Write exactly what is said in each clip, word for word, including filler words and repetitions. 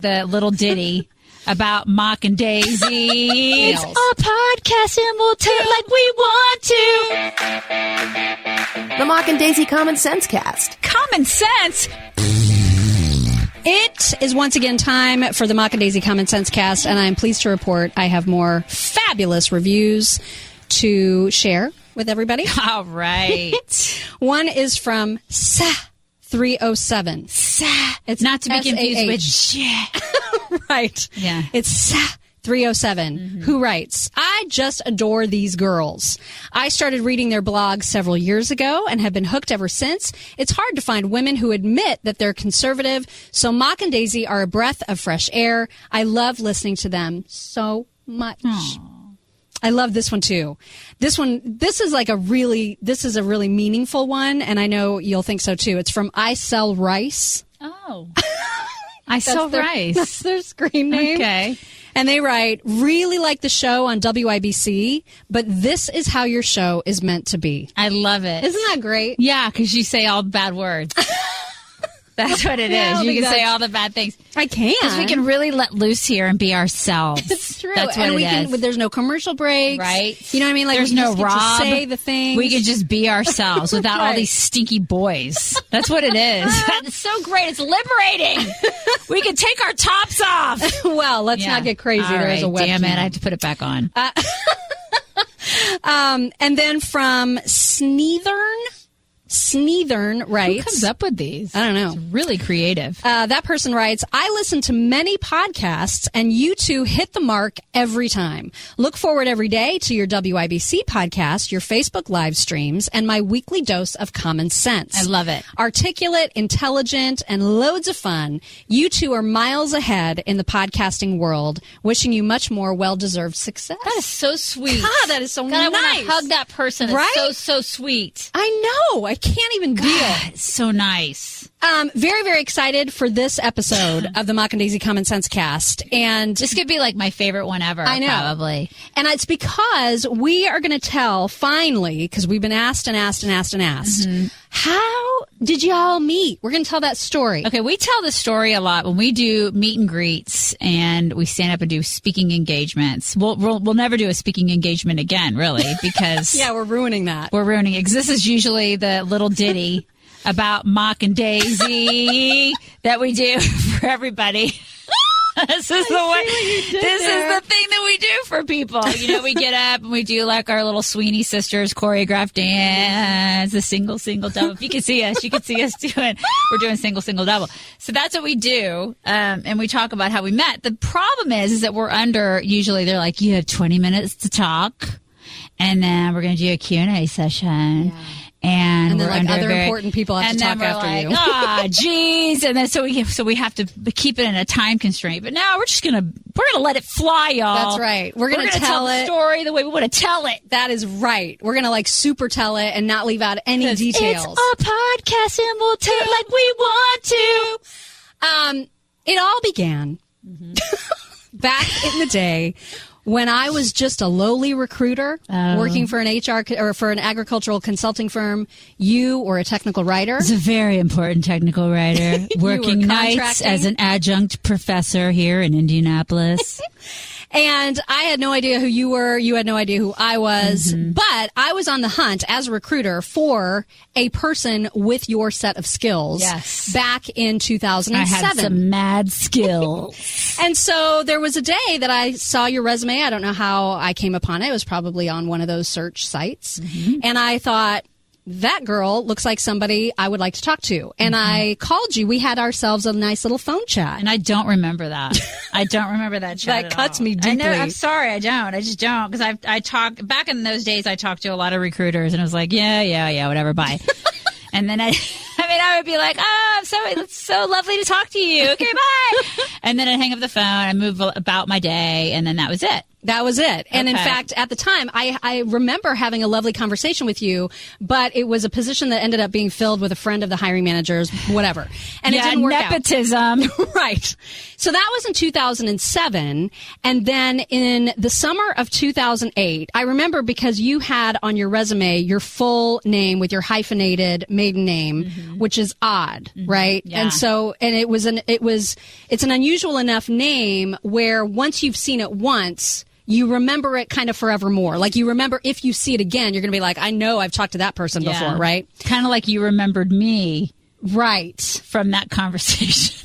the little ditty about Mock and Daisy. It's our podcast and we'll tell it like we want to. The Mock and Daisy Common Sense Cast. Common sense? It is once again time for the Mock and Daisy Common Sense Cast, and I'm pleased to report I have more fabulous reviews to share with everybody. All right. One is from Sa three oh seven. Sa. It's not to be S A H. confused with Sh. Right. Yeah. It's Sa three oh seven, mm-hmm. who writes, I just adore these girls. I started reading their blog several years ago and have been hooked ever since. It's hard to find women who admit that they're conservative, so Mock and Daisy are a breath of fresh air. I love listening to them so much. Aww. I love this one too. This one, this is like a really, this is a really meaningful one, and I know you'll think so too. It's from I Sell Rice. Oh. I Sell their, Rice. That's their screen name. Okay. And they write, really like the show on W I B C, but this is how your show is meant to be. I love it. Isn't that great? Yeah, because you say all the bad words. That's what it yeah, is. You can say all the bad things. I can. Because we can really let loose here and be ourselves. It's true. That's what and it we is. can, there's no commercial breaks. Right. You know what I mean? Like, there's we no just get Rob. to say the things. We can just be ourselves without right. all these stinky boys. That's what it is. It's so great. It's liberating. We can take our tops off. Well, let's yeah. not get crazy. All There's right. a webcam. Damn it. I have to put it back on. Uh, um, and then from Sneethern. Sneethern writes. Who comes up with these? I don't know. It's really creative. Uh, that person writes, I listen to many podcasts and you two hit the mark every time. Look forward every day to your W I B C podcast, your Facebook live streams, and my weekly dose of common sense. I love it. Articulate, intelligent, and loads of fun. You two are miles ahead in the podcasting world. Wishing you much more well-deserved success. That is so sweet. God, that is so God, nice. I want to hug that person. It's right? so, so sweet. I know. I can't even God, deal. It's so nice. Um, very, very excited for this episode of the Mock and Daisy Common Sense Cast. And this could be like my favorite one ever. I know. Probably. And it's because we are going to tell, finally, because we've been asked and asked and asked and asked, mm-hmm. how did y'all meet? We're going to tell that story. Okay, we tell the story a lot when we do meet and greets and we stand up and do speaking engagements. We'll we'll, we'll never do a speaking engagement again, really, because yeah, we're ruining that. We're ruining it. Because this is usually the little ditty about Mock and Daisy that we do for everybody. This is the way. This there. is the thing that we do for people. You know, we get up and we do like our little Sweeney Sisters choreographed dance, the single, single, double. If you can see us, you can see us doing. We're doing single, single, double. So that's what we do, um, and we talk about how we met. The problem is, is that we're under. Usually, they're like, you have twenty minutes to talk, and then we're going to do a Q and A session. Yeah. And, and then we're like under other very, important people have to talk after like, you. Ah, geez. And then so we so we have to keep it in a time constraint. But now we're just gonna we're gonna let it fly, y'all. That's right. We're gonna, we're gonna tell, tell it. the story the way we want to tell it. That is right. We're gonna like super tell it and not leave out any details. It's our podcast and we'll tell it like we want to. Um, it all began mm-hmm. back in the day. When I was just a lowly recruiter oh. working for an H R or for an agricultural consulting firm, you were a technical writer. It's a very important technical writer. Working nights as an adjunct professor here in Indianapolis. And I had no idea who you were. You had no idea who I was. Mm-hmm. But I was on the hunt as a recruiter for a person with your set of skills. Yes. Back in two thousand seven. I had some mad skills. And so there was a day that I saw your resume. I don't know how I came upon it. It was probably on one of those search sites. Mm-hmm. And I thought, that girl looks like somebody I would like to talk to. And mm-hmm. I called you. We had ourselves a nice little phone chat. And I don't remember that. I don't remember that chat. That cuts all. me deeply. I know, I'm sorry, I don't. I just don't. Because I I talk back in those days, I talked to a lot of recruiters, and I was like, yeah, yeah, yeah, whatever, bye. And then I, I mean, I would be like, oh, I'm so, it's so lovely to talk to you. Okay, bye. And then I'd hang up the phone, I'd move about my day, and then that was it. That was it. And in Okay. fact, at the time, I, I remember having a lovely conversation with you, but it was a position that ended up being filled with a friend of the hiring manager's, whatever. And yeah, it didn't work out. nepotism. Right. So that was in two thousand seven. And then in the summer of two thousand eight, I remember because you had on your resume your full name with your hyphenated maiden name, mm-hmm. which is odd, mm-hmm. right? Yeah. And so, and it was an, it was, it's an unusual enough name where once you've seen it once, you remember it kind of forevermore. Like you remember if you see it again, you're going to be like, I know I've talked to that person Yeah. before, right? Kind of like you remembered me Right. from that conversation.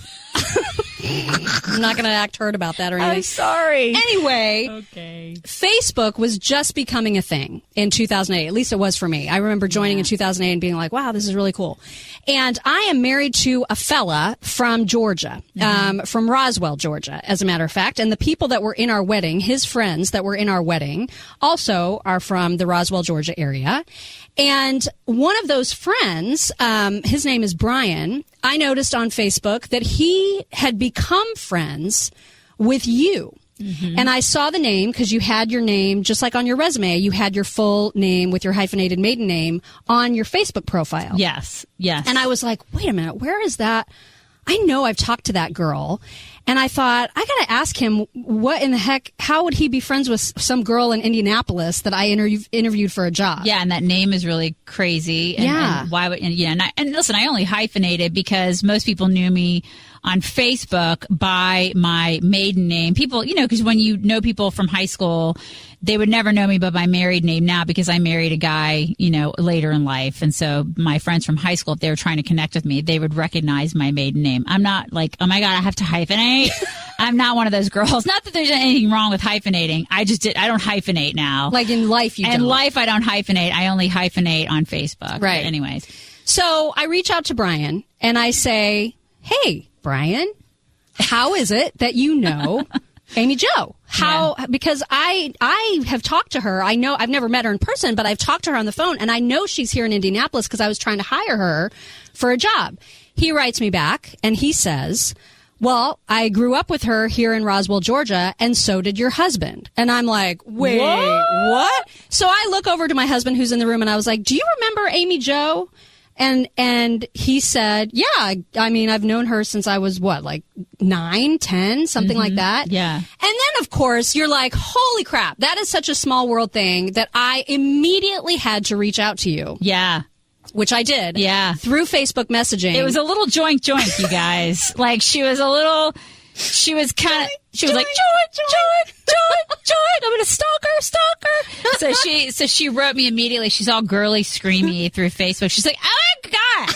I'm not going to act hurt about that or anything. I'm sorry. Anyway, Okay. Facebook was just becoming a thing in two thousand eight. At least it was for me. I remember joining Yeah. in two thousand eight and being like, wow, this is really cool. And I am married to a fella from Georgia, mm-hmm. um, from Roswell, Georgia, as a matter of fact. And the people that were in our wedding, his friends that were in our wedding, also are from the Roswell, Georgia area. And one of those friends, um, his name is Brian, I noticed on Facebook that he had become friends with you. Mm-hmm. And I saw the name because you had your name, just like on your resume, you had your full name with your hyphenated maiden name on your Facebook profile. Yes, yes. And I was like, wait a minute, where is that? I know I've talked to that girl. And I thought, I got to ask him, what in the heck, how would he be friends with some girl in Indianapolis that I interview, interviewed for a job? Yeah, and that name is really crazy. And, Yeah. and why would, and, yeah, and, I, and listen, I only hyphenated because most people knew me on Facebook by my maiden name. People, you know, because when you know people from high school, they would never know me by my married name now because I married a guy, you know, later in life. And so my friends from high school, if they were trying to connect with me, they would recognize my maiden name. I'm not like, oh my God, I have to hyphenate. I'm not one of those girls. Not that there's anything wrong with hyphenating. I just did, I don't hyphenate now. Like in life, you In don't. life, I don't hyphenate. I only hyphenate on Facebook. Right. But anyways. So I reach out to Brian and I say, hey, Brian, how is it that you know Amy Jo? How, Yeah. because I, I have talked to her. I know I've never met her in person, but I've talked to her on the phone and I know she's here in Indianapolis because I was trying to hire her for a job. He writes me back and he says, well, I grew up with her here in Roswell, Georgia, and so did your husband. And I'm like, wait, What? what? So I look over to my husband who's in the room and I was like, do you remember Amy Jo? And and he said, yeah, I mean, I've known her since I was, what, like nine, ten, something Mm-hmm. like that? Yeah. And then, of course, you're like, holy crap, that is such a small world thing that I immediately had to reach out to you, Yeah. which I did. Yeah. Through Facebook messaging. It was a little joink joink, you guys. Like she was a little, she was kind of, she was like, joink, joink, joink, joink. I'm going to stalk her, stalk her. So she, so she wrote me immediately. She's all girly, screamy through Facebook. She's like, oh my God.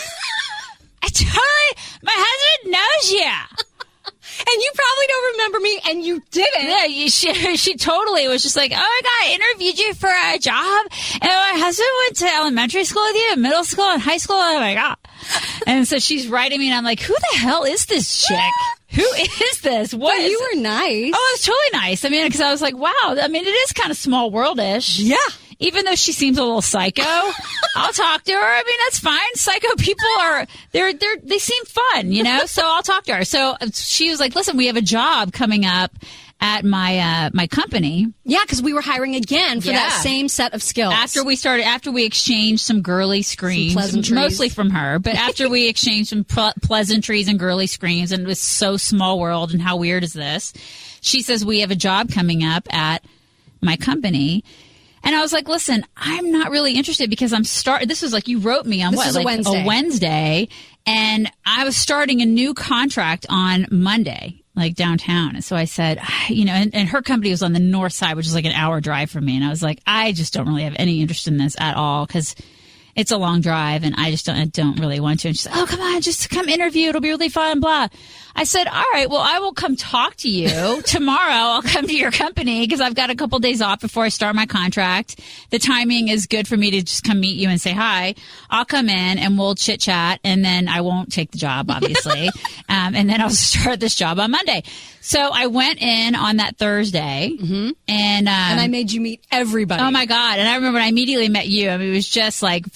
I totally, my husband knows you. and you probably don't remember me, and you didn't. Yeah, you, she, she totally was just like, oh my God, I interviewed you for a job. And my husband went to elementary school with you, middle school and high school. Oh my God. And so she's writing me and I'm like, who the hell is this chick? Who is this? What But is you were nice. Oh, it was totally nice. I mean, because I was like, wow. I mean, it is kind of small worldish. Yeah. Even though she seems a little psycho, I'll talk to her. I mean, that's fine. Psycho people are, they're, they're, they seem fun, you know? So I'll talk to her. So she was like, listen, we have a job coming up at my, uh, my company. Yeah, because we were hiring again for Yeah. that same set of skills. After we started, after we exchanged some girly screams, pleasantries. mostly from her, but after we exchanged some ple- pleasantries and girly screams, and it was so small world, and how weird is this? She says, we have a job coming up at my company. And I was like, listen, I'm not really interested because I'm start. This was like, you wrote me on This what? was a like Wednesday. a Wednesday. And I was starting a new contract on Monday, like downtown. And so I said, you know, and, and her company was on the north side, which is like an hour drive from me. And I was like, I just don't really have any interest in this at all because it's a long drive and I just don't, I don't really want to. And she's like, oh, come on, just come interview. It'll be really fun, blah. I said, all right, well, I will come talk to you tomorrow. I'll come to your company because I've got a couple days off before I start my contract. The timing is good for me to just come meet you and say hi. I'll come in and we'll chit chat and then I won't take the job, obviously. um, and then I'll start this job on Monday. So I went in on that Thursday and, um, and I made you meet everybody. oh my God. And I remember when I immediately met you. I mean, it was just like, for,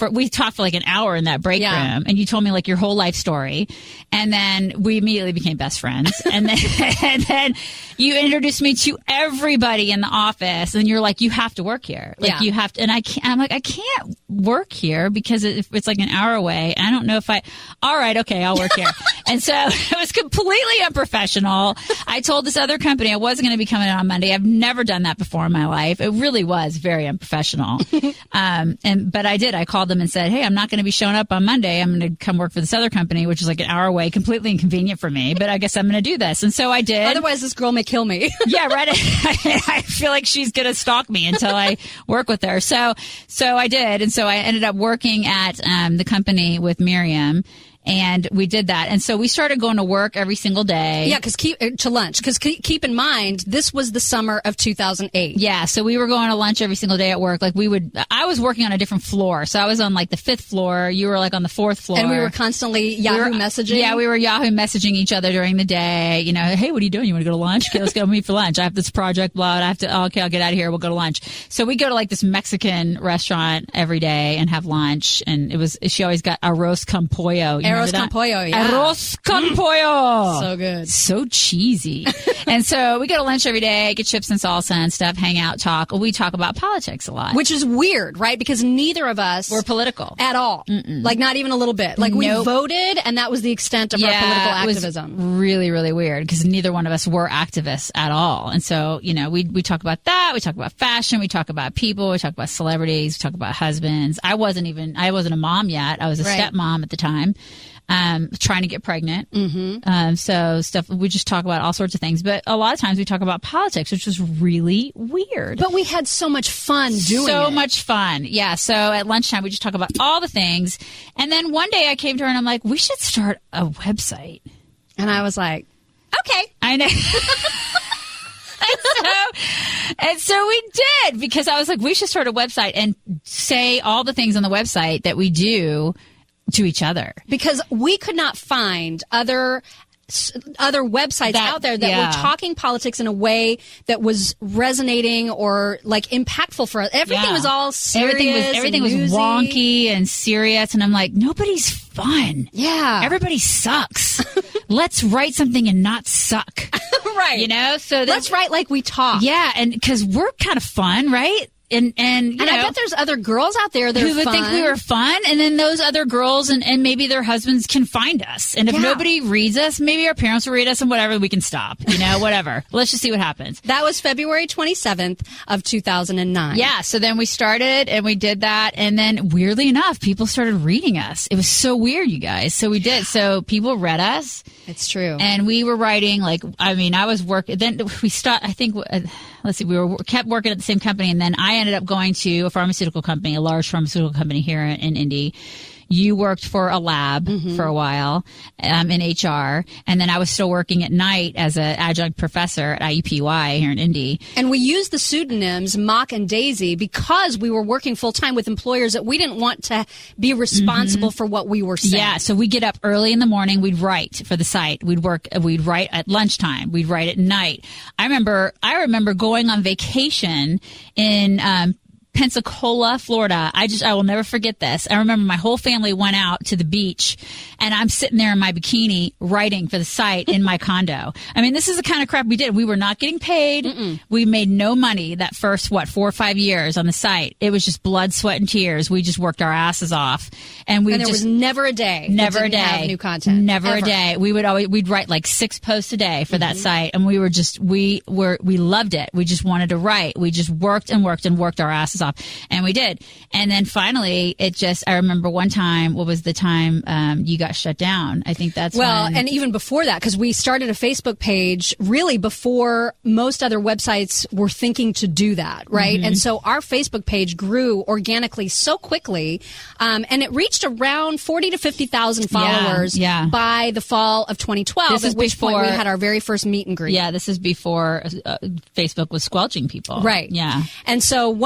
for, we talked for like an hour in that break Yeah. room, and you told me like your whole life story. And then we immediately became best friends. And then, and then you introduced me to everybody in the office, and you're like, you have to work here. Like Yeah. you have to, and I can't, I'm like, I can't work here because it, it's like an hour away. I don't know if I, all right, okay, I'll work here. And so it was completely unprofessional. I told this other company I wasn't going to be coming in on Monday. I've never done that before in my life. It really was very unprofessional. um, and, but I did, I called them and said, hey, I'm not going to be showing up on Monday. I'm going to come work for this other company, which is like an hour away, completely inconvenient for me, but I guess I'm going to do this. And so I did. Otherwise, this girl may kill me. Yeah, right. I feel like she's going to stalk me until I work with her. So, so I did. And so I ended up working at um, the company with Miriam. And we did that. And so we started going to work every single day. Yeah, because keep uh, to lunch. Because keep, keep in mind, this was the summer of two thousand eight. Yeah, so we were going to lunch every single day at work. Like we would, I was working on a different floor. So I was on like the fifth floor. You were like on the fourth floor. And we were constantly Yahoo We were- messaging. Yeah, we were Yahoo messaging each other during the day. You know, hey, what are you doing? You want to go to lunch? Okay, let's go meet for lunch. I have this project, blah, I have to, oh, okay, I'll get out of here. We'll go to lunch. So we go to like this Mexican restaurant every day and have lunch. And it was, she always got arroz con pollo. You remember Arroz that? con pollo, yeah. Arroz con pollo. So good. So cheesy. And so we go to lunch every day, get chips and salsa and stuff, hang out, talk. We talk about politics a lot. Which is weird, right? Because neither of us We're political. at all. Like not even a little bit. Like we Nope. voted, and that was the extent of our political it was activism. really, really weird because neither one of us were activists at all. And so, you know, we we talk about that. We talk about fashion. We talk about people. We talk about celebrities. We talk about husbands. I wasn't even, I wasn't a mom yet. I was a Right. stepmom at the time. Um, trying to get pregnant. Mm-hmm. Um, so stuff, we just talk about all sorts of things. But a lot of times we talk about politics, which was really weird. But we had so much fun doing so it. much fun. Yeah. So at lunchtime, we just talk about all the things. And then one day I came to her and I'm like, we should start a website. And I was like, okay. I know. and, so, and so we did, because I was like, we should start a website and say all the things on the website that we do to each other. Because we could not find other other websites That- out there that yeah. were talking politics in a way that was resonating or like impactful for us. Everything Yeah. was all serious. Everything was everything and was newsy. wonky and serious, and I'm like, nobody's fun. Yeah. Everybody sucks. Let's write something and not suck. Right. You know, so that's Let's write like we talk. yeah, and because we're kind of fun, right? And and you And know, I bet there's other girls out there that who are would fun. think we were fun, and then those other girls and, and maybe their husbands can find us. And if Yeah. nobody reads us, maybe our parents will read us, and whatever, we can stop. You know, whatever. Let's just see what happens. That was February twenty-seventh of two thousand nine. Yeah, so then we started and we did that, and then weirdly enough, people started reading us. It was so weird, you guys. So we did. So people read us. It's true. And we were writing, like, I mean, I was working, then we stopped, I think, uh, let's see, we were kept working at the same company, and then I ended up going to a pharmaceutical company, a large pharmaceutical company here in, in Indy. You worked for a lab Mm-hmm. for a while um, in H R, and then I was still working at night as an adjunct professor at I U P Y here in Indy. And we used the pseudonyms Mock and Daisy because we were working full time with employers that we didn't want to be responsible for what we were saying. Mm-hmm. Yeah, so we get up early in the morning. We'd write for the site. We'd work. We'd write at lunchtime. We'd write at night. I remember. I remember going on vacation in um, Pensacola, Florida. I just, I will never forget this. I remember my whole family went out to the beach, and I'm sitting there in my bikini writing for the site in my condo. I mean, this is the kind of crap we did. We were not getting paid. Mm-mm. We made no money that first, what, four or five years on the site. It was just blood, sweat, and tears. We just worked our asses off. And we And there just, was never a day. that Never a didn't day. have new content. Never Ever. a day. We would always we'd write like six posts a day for that site, and we were just we were we loved it. We just wanted to write. We just worked and worked and worked our asses off, and we did. And then finally, it just I remember one time. What was the time um, you got shut down? I think that's Well, when, and even before that, because we started a Facebook page really before most other websites were thinking to do that, right? Mm-hmm. And so our Facebook page grew organically so quickly, um, and it reached around forty to fifty thousand followers Yeah, yeah. by the fall of twenty twelve. This at is which point we before- had our very first meet and greet. yeah, this is before uh, Facebook was squelching people, Right. Yeah. And so once we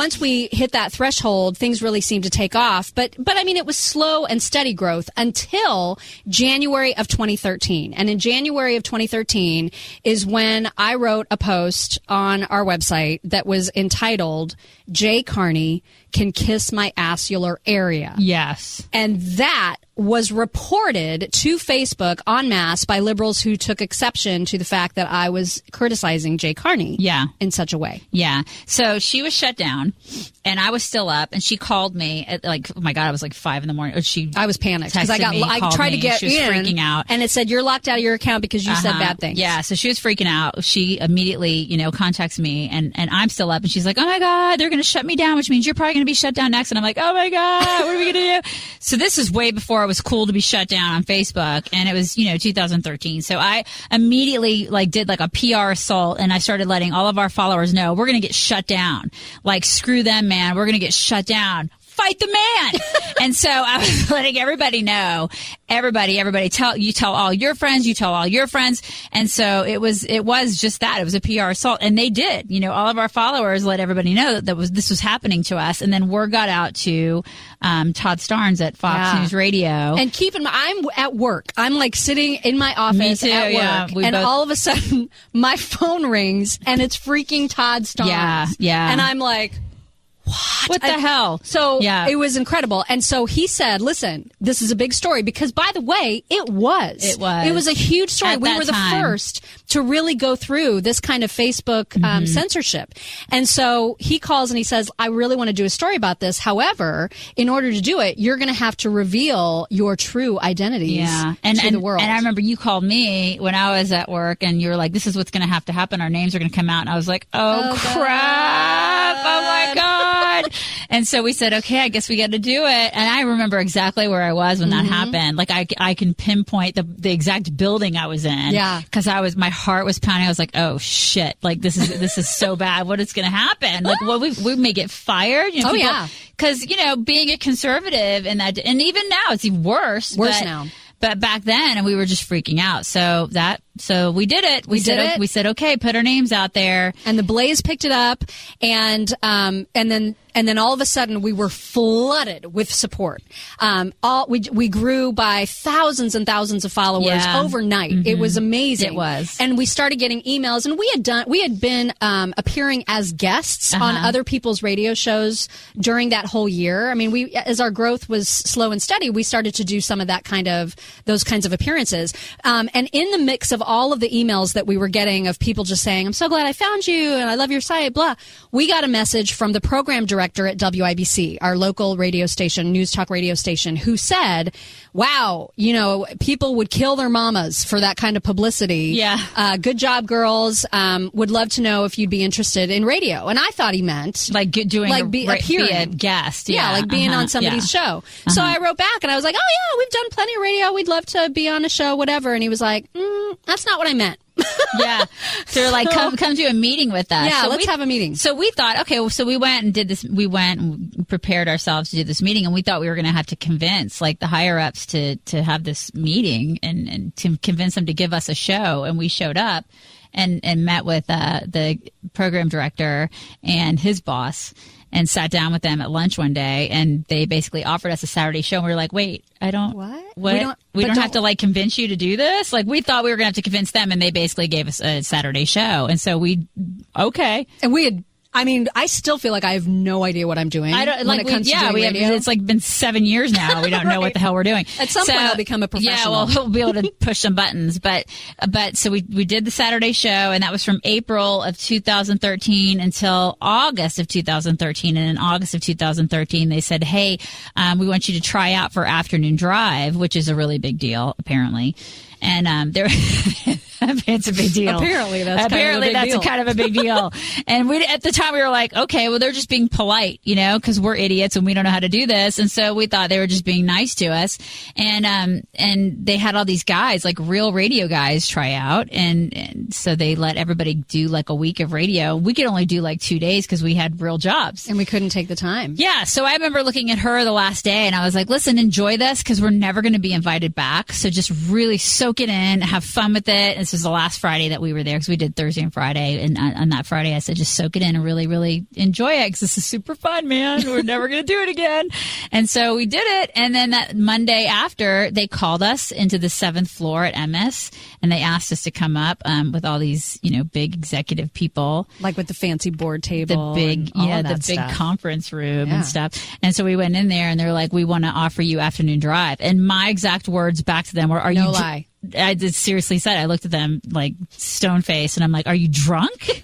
hit that threshold, things really seemed to take off. But, but I mean, it was slow and steady growth until January of twenty thirteen. And in January of twenty thirteen is when I wrote a post on our website that was entitled, Jay Carney Can Kiss My Assular Area. Yes. And that was reported to Facebook en masse by liberals who took exception to the fact that I was criticizing Jay Carney yeah. in such a way. Yeah. So she was shut down, and I was still up, and she called me at like, oh my God, I was like five in the morning. She I was panicked because I got me, I tried me, to get she was in, freaking out, and it said you're locked out of your account because you uh-huh. said bad things. Yeah. So she was freaking out. She immediately, you know, contacts me, and and I'm still up, and she's like, oh my God, they're going to shut me down, which means you're probably going to be shut down next. And I'm like, oh my God, what are we going to do? So this is way before it was cool to be shut down on Facebook, and it was, you know, two thousand thirteen. So I immediately like did like a P R assault, and I started letting all of our followers know we're going to get shut down. Like, screw them, man. We're going to get shut down. Fight the man. And so I was letting everybody know, everybody, everybody tell, you tell all your friends, you tell all your friends. And so it was, it was just that. It was a P R assault. And they did, you know, all of our followers let everybody know that, that was, this was happening to us. And then word got out to, um, Todd Starnes at Fox yeah. News Radio. And keep in mind, I'm at work. I'm like sitting in my office Me too, at work. Yeah. And both... all of a sudden my phone rings and it's freaking Todd Starnes. Yeah. Yeah. And I'm like, What? What the I, hell? So yeah. it was incredible. And so he said, listen, this is a big story because, by the way, it was. It was. It was a huge story. At we that were the time. first to really go through this kind of Facebook mm-hmm. um, censorship. And so he calls and he says, I really want to do a story about this. However, in order to do it, you're going to have to reveal your true identities yeah. and, to and, the world. And I remember you called me when I was at work and you were like, this is what's going to have to happen. Our names are going to come out. And I was like, oh, oh crap. God. Oh, my God. And so we said, okay, I guess we got to do it. And I remember exactly where I was when mm-hmm. that happened. Like, I, I can pinpoint the, the exact building I was in. Yeah. Because I was, my heart was pounding. I was like, oh, shit. Like, this is, this is so bad. What is going to happen? Like, what we, we may get fired. You know, oh, people, yeah. Because, you know, being a conservative and that, and even now it's even worse. Worse but, now. But back then, and we were just freaking out. So that, so we did it. We, we said, did it. We said, okay, put our names out there. And the Blaze picked it up, and um, and then and then all of a sudden we were flooded with support. Um, all we we grew by thousands and thousands of followers yeah. overnight. Mm-hmm. It was amazing. It was, and we started getting emails, and we had done we had been um, appearing as guests uh-huh. on other people's radio shows during that whole year. I mean, we as our growth was slow and steady, we started to do some of that kind of those kinds of appearances. Um, and in the mix of all of the emails that we were getting of people just saying, I'm so glad I found you and I love your site, blah, we got a message from the program director at W I B C, our local radio station, news talk radio station, who said, wow, you know, people would kill their mamas for that kind of publicity. Yeah. Uh, good job, girls. Um, would love to know if you'd be interested in radio. And I thought he meant like doing like a, be, ra- appearing. Be a guest. Yeah, yeah like being uh-huh. on somebody's yeah. show. Uh-huh. So I wrote back and I was like, oh yeah, we've done plenty of radio. We'd love to be on a show, whatever. And he was like, mm, that's not what I meant. yeah. So they're like, come come to a meeting with us. Yeah, so let's we, have a meeting. So we thought, okay, well, so we went and did this. We went and prepared ourselves to do this meeting, and we thought we were going to have to convince like the higher ups to to have this meeting and, and to convince them to give us a show. And we showed up and, and met with uh, the program director and his boss. And sat down with them at lunch one day, and they basically offered us a Saturday show. And we were like, "Wait, I don't. What? What? We don't, we don't, don't have to like convince you to do this. Like we thought we were going to have to convince them, and they basically gave us a Saturday show. And so we, okay, and we had. I mean, I still feel like I have no idea what I'm doing. I don't when like. it We, comes to yeah, doing we have, radio. it's like been seven years now. We don't know right. what the hell we're doing. At some so, point, I'll become a professional. Yeah, well, we'll be able to push some buttons. But but so we we did the Saturday show, and that was from April of two thousand thirteen until August of two thousand thirteen. And in August of two thousand thirteen, they said, "Hey, um, we want you to try out for Afternoon Drive," which is a really big deal, apparently. And um, there, it's a big deal. Apparently, that's apparently kind of a big that's deal. a kind of a big deal. And we at the time we were like, okay, well they're just being polite, you know, because we're idiots and we don't know how to do this. And so we thought they were just being nice to us. And um, and they had all these guys, like real radio guys, try out, and, and so they let everybody do like a week of radio. We could only do like two days because we had real jobs, and we couldn't take the time. Yeah, so I remember looking at her the last day, and I was like, listen, enjoy this because we're never going to be invited back. So just really soak it in, have fun with it. It's this was the last Friday that we were there because we did Thursday and Friday. And on, on that Friday, I said, just soak it in and really, really enjoy it because this is super fun, man. We're never going to do it again. And so we did it. And then that Monday after, they called us into the seventh floor at M S and they asked us to come up um, with all these, you know, big executive people. Like with the fancy board table. The big, yeah, the big stuff. conference room Yeah. and stuff. And so we went in there and they're like, we want to offer you afternoon drive. And my exact words back to them were, are No you, dr- lie. I did seriously said, I looked at them like stone faced and I'm like, are you drunk?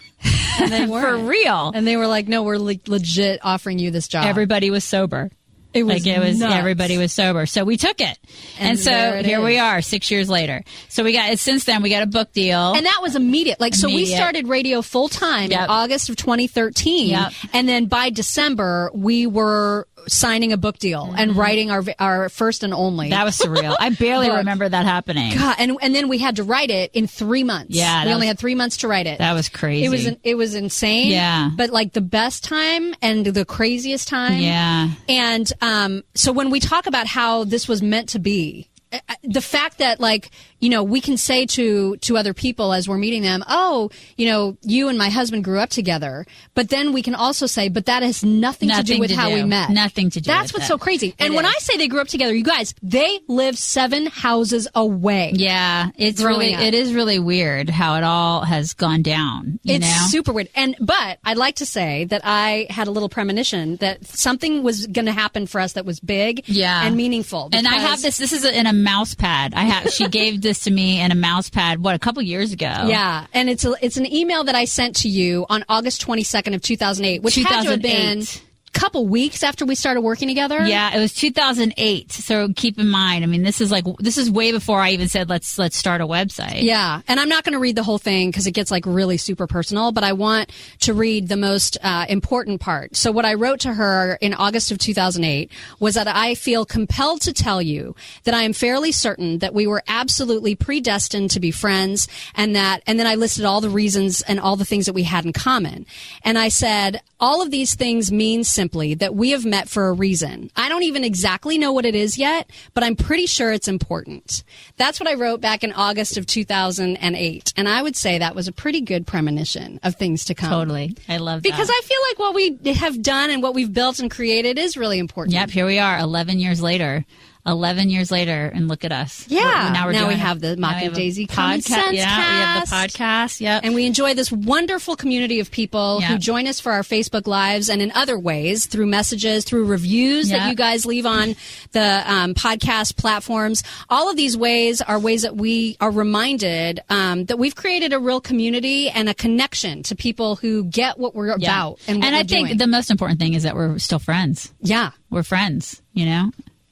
And they For weren't. real. And they were like, no, we're le- legit offering you this job. Everybody was sober. It was like it was, nuts. everybody was sober. So we took it. And, And so there it here is. we are six years later. So we got, since then we got a book deal. And that was immediate. Like, so we Immediate. started radio full time Yep. in August of twenty thirteen. Yep. And then by December, we were signing a book deal and writing our our first and only. that was surreal. I barely Book. remember that happening. God, and and then we had to write it in three months. Yeah, we that only was- had three months to write it. That was crazy. It was an, it was insane. Yeah. but like the best time and the craziest time. Yeah. And um, so when we talk about how this was meant to be, uh, the fact that like you know we can say to to other people as we're meeting them, oh, you know, you and my husband grew up together, but then we can also say, but that has nothing, to do Nothing with to how do. we met. Nothing to do That's with what's it. so crazy. And It when is. I say they grew up together, you guys, they live seven houses away. Yeah, it's Growing really, up. it is really weird how it all has gone down. You It's know? super weird. And but I'd like to say that I had a little premonition that something was going to happen for us that was big Yeah. and meaningful. And I because- have this. This is in a mouse pad. I have. She gave this to me in a mouse pad. What, a couple years ago? Yeah, and it's a, it's an email that I sent to you on August twenty-second of two thousand eight, which had to have been two thousand eight. a couple weeks after we started working together. Yeah, it was two thousand eight. So keep in mind. I mean, this is like this is way before I even said let's let's start a website. Yeah, and I'm not going to read the whole thing because it gets like really super personal, but I want to read the most uh, important part. So what I wrote to her in August of two thousand eight was that I feel compelled to tell you that I am fairly certain that we were absolutely predestined to be friends, and that, and then I listed all the reasons and all the things that we had in common. And I said, all of these things mean simply that we have met for a reason. I don't even exactly know what it is yet, but I'm pretty sure it's important. That's what I wrote back in August of two thousand eight. And I would say that was a pretty good premonition of things to come. Totally. I love that. Because I feel like what we have done and what we've built and created is really important. Yep. Here we are, eleven years later. Eleven years later, and look at us. Yeah. We're- now we're Now doing we a- have the now Mock we and have a Daisy Common podcast. Sense Yeah, we have the Cast. podcast. Yep. And we enjoy this wonderful community of people Yeah. who join us for our Facebook Lives and in other ways through messages, through reviews Yeah. that you guys leave on the um, podcast platforms. All of these ways are ways that we are reminded um, that we've created a real community and a connection to people who get what we're Yeah. about and what and we're I think doing. the most important thing is that we're still friends. yeah. We're friends, you know?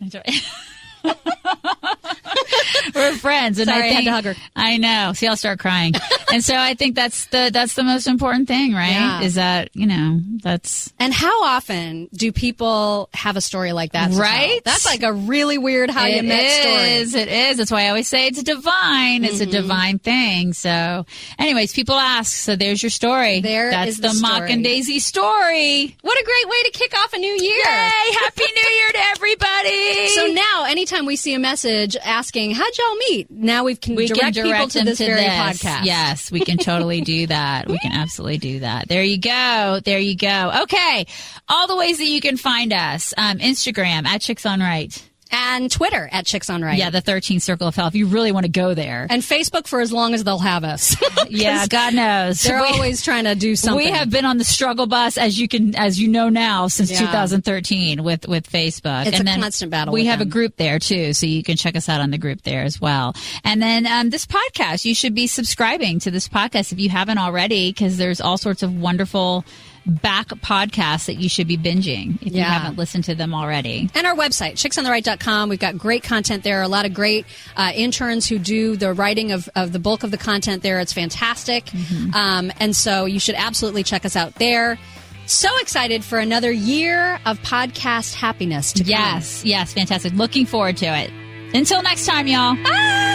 We're friends, and Sorry, I I had think to hug her. I know. See, I'll start crying, and so I think that's the that's the most important thing, right? Yeah. Is that you know that's And how often do people have a story like that? to tell? Right? That's like a really weird how you it met story. is. It is. That's why I always say it's divine. It's Mm-hmm. a divine thing. So, anyways, people ask. So there's your story. There that's is the Mock story. and Daisy story. What a great way to kick off a new year. Yay! Happy New Year to everybody. So now, anytime we see a message asking, how'd y'all meet? Now we can we direct, can direct people to them this to very this. podcast. Yes, we can totally do that. We can absolutely do that. There you go. There you go. Okay. All the ways that you can find us. Um, Instagram at Chicks on Right. And Twitter at Chicks on Right. Yeah, the thirteenth Circle of Hell. If you really want to go there. And Facebook for as long as they'll have us. Yeah, God knows. They're We- always trying to do something. We have been on the struggle bus, as you can, as you know now, since Yeah. two thousand thirteen with with Facebook. It's and a then constant battle We with have them. a group there too, so you can check us out on the group there as well. And then um, this podcast, you should be subscribing to this podcast if you haven't already, because there's all sorts of wonderful back podcasts that you should be binging if you Yeah. haven't listened to them already. And our website, chicks on the right dot com. We've got great content there. A lot of great uh, interns who do the writing of, of the bulk of the content there. It's fantastic. Mm-hmm. Um, and so you should absolutely check us out there. So excited for another year of podcast happiness to come. Yes, yes, fantastic. Looking forward to it. Until next time, y'all. Bye!